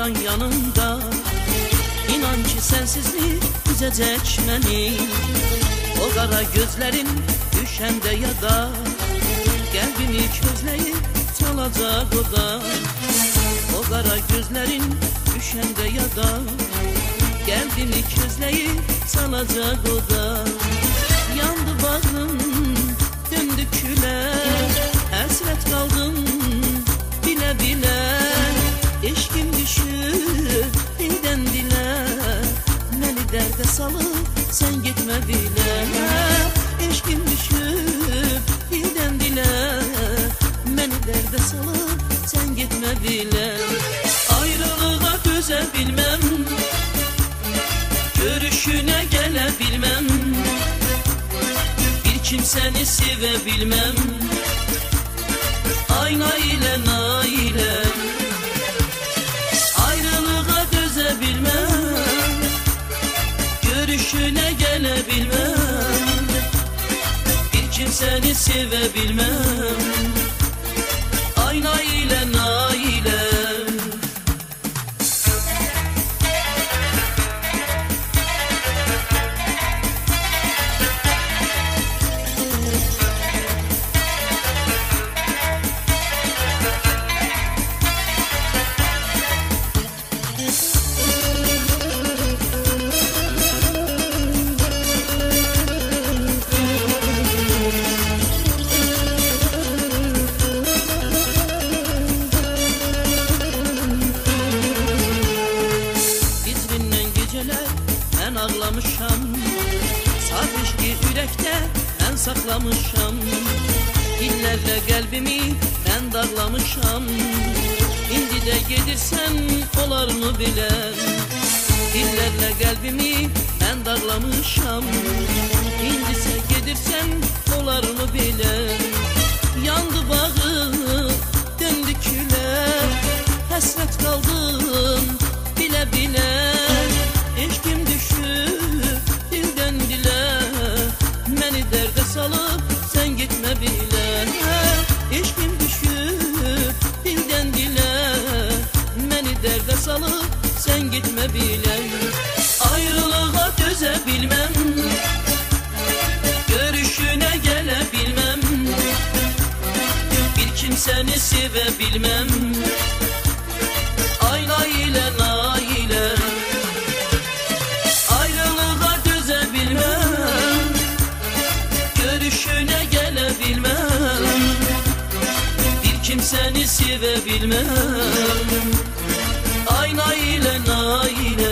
dursan yanımda, İnan ki sensizlik üzecek beni. O kara gözlerin düşende ya da kalbimi közleyip çalacak o da. O kara gözlerin düşende ya da kalbimi közleyip çalacak o da. Yandı bağrım, döndü küle, hasret kaldım bile bile. Eşkim düşür dilden dile, beni derde salıp sen gitme bile. Eşkim düşür dilden dile, beni derde salıp sen gitme bile. Ayrılığa dözebilmem, görüşüne gelebilmem, bir kimseni sevebilmem. Ayna ile naile, ayrılığa dözebilmem, görüşüne gelebilmem, bir kimseni sevebilmem. Ayna ile naile. Ben ağlamışam, sarhoşki yürekte ben saklamışam. İllerle kalbimi ben darlamışam. İndi de gidirsem olar mı bilen. İllerle kalbimi ben darlamışam. İndise gidirsem olar mı bilen. Yandı bağı, döndü küle, hasret kaldım bile bile. Eşkim düşür dilden dile, beni derde salıp sen gitme bile. Eşkim düşür dilden dile, beni derde salıp sen gitme bile. Ayrılığa dözebilmem, görüşüne gelebilmem, bir kimseni sevebilmem. Ayna ile naile, ayrılığa dözebilmem, görüşüne gelebilmem, bir kimseni sevebilmem. Ayna ile naile.